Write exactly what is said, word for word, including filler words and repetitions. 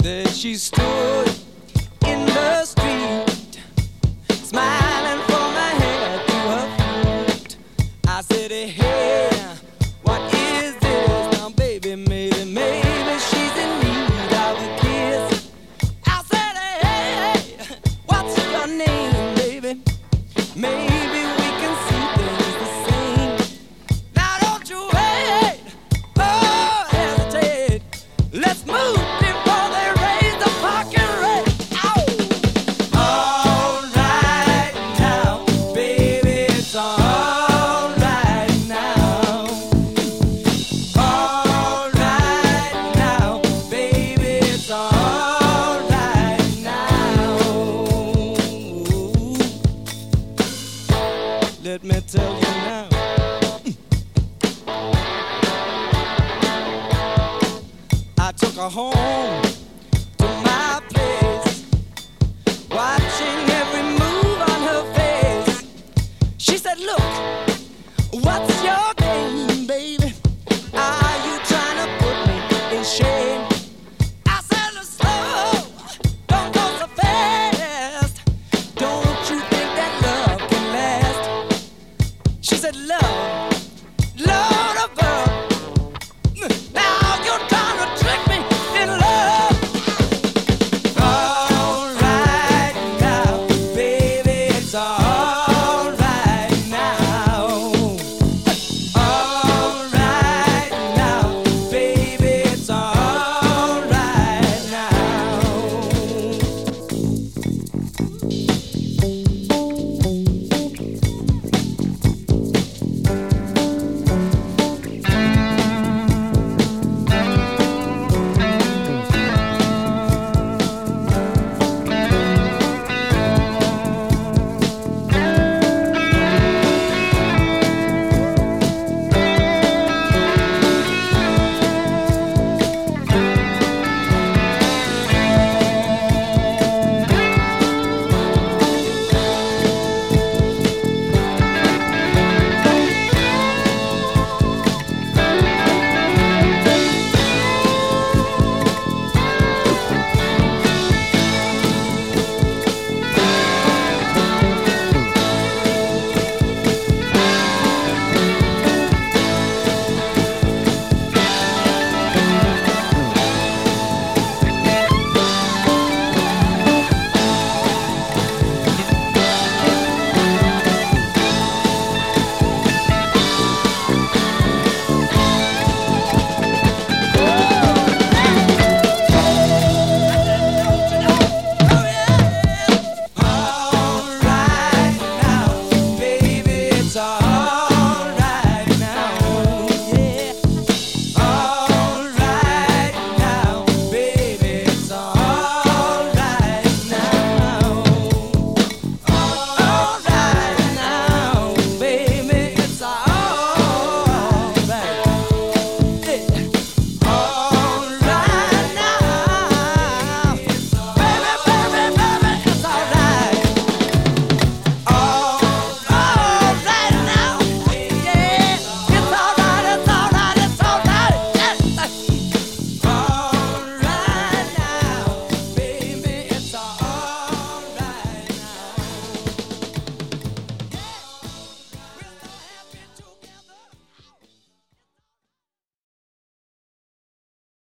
She stood in the street, smiling from her head to her feet. I said, hey, what is this? Now, baby, maybe, maybe she's in need of a kiss. I said, hey, what's your name, baby? Maybe we can see things the same. Now, don't you wait, oh, hesitate. Let's move. Let me tell you now. I took her home.